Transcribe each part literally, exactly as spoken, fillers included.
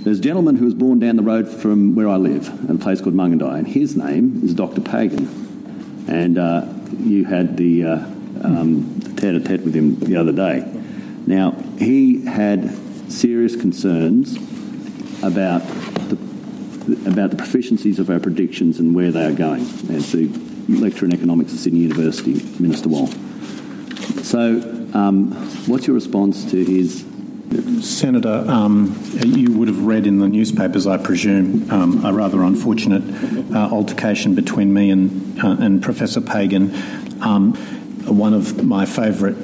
There's a gentleman who was born down the road from where I live, in a place called Mungandai, and his name is Doctor Pagan. And uh, you had the, uh, um, the tete-a-tete with him the other day. Now, he had serious concerns about the, about the proficiencies of our predictions and where they are going, as the lecturer in economics at Sydney University, Minister Wong. So, um, what's your response to his... Senator, um, you would have read in the newspapers, I presume, um, a rather unfortunate uh, altercation between me and, uh, and Professor Pagan. Um, one of my favourite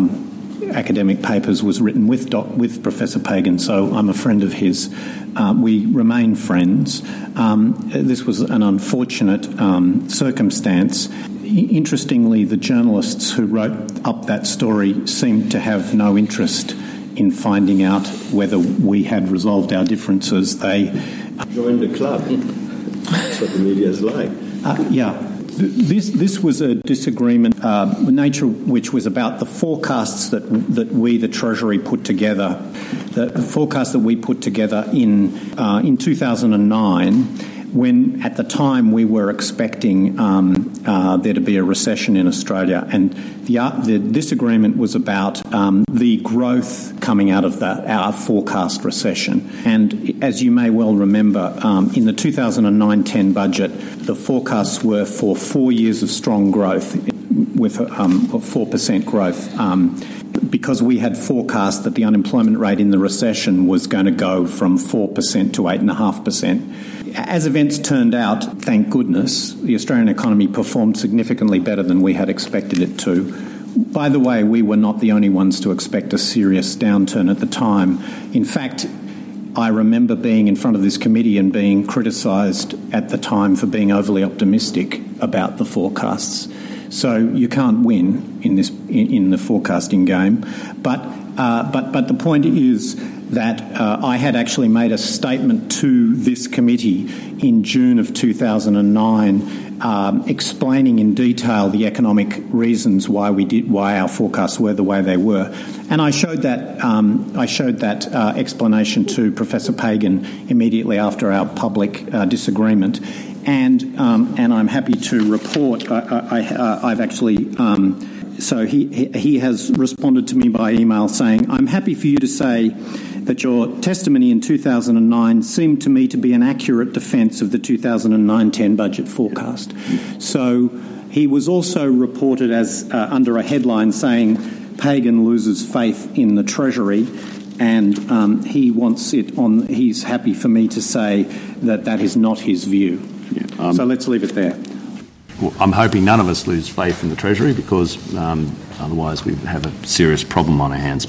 um, academic papers was written with doc- with Professor Pagan, so I'm a friend of his. Uh, we remain friends. Um, this was an unfortunate um, circumstance. Interestingly, the journalists who wrote up that story seemed to have no interest in finding out whether we had resolved our differences. They joined the club. That's what the media is like. Uh, yeah. This this was a disagreement, uh, nature which was about the forecasts that that we, the Treasury, put together. The, the forecast that we put together in uh, in two thousand nine, when at the time we were expecting um, uh, there to be a recession in Australia, and the uh, the disagreement was about um, the growth coming out of that our forecast recession. And as you may well remember, um, in the two thousand nine ten budget, the forecasts were for four years of strong growth, with um, four percent growth. Um, because we had forecast that the unemployment rate in the recession was going to go from four percent to eight point five percent. As events turned out, thank goodness, the Australian economy performed significantly better than we had expected it to. By the way, we were not the only ones to expect a serious downturn at the time. In fact, I remember being in front of this committee and being criticised at the time for being overly optimistic about the forecasts. So you can't win in this in, in the forecasting game. But uh, but but the point is that uh, I had actually made a statement to this committee in June of two thousand nine, um, explaining in detail the economic reasons why we did why our forecasts were the way they were, and I showed that um, I showed that uh, explanation to Professor Pagan immediately after our public uh, disagreement. And um, and I'm happy to report I, I, uh, I've actually um, so he he has responded to me by email saying, "I'm happy for you to say that your testimony in two thousand nine seemed to me to be an accurate defence of the two thousand nine ten budget forecast." So he was also reported as uh, under a headline saying Pagan loses faith in the Treasury. And um, he wants it on. He's happy for me to say that that is not his view. Yeah, um, so let's leave it there. Well, I'm hoping none of us lose faith in the Treasury, because um, otherwise we have a serious problem on our hands.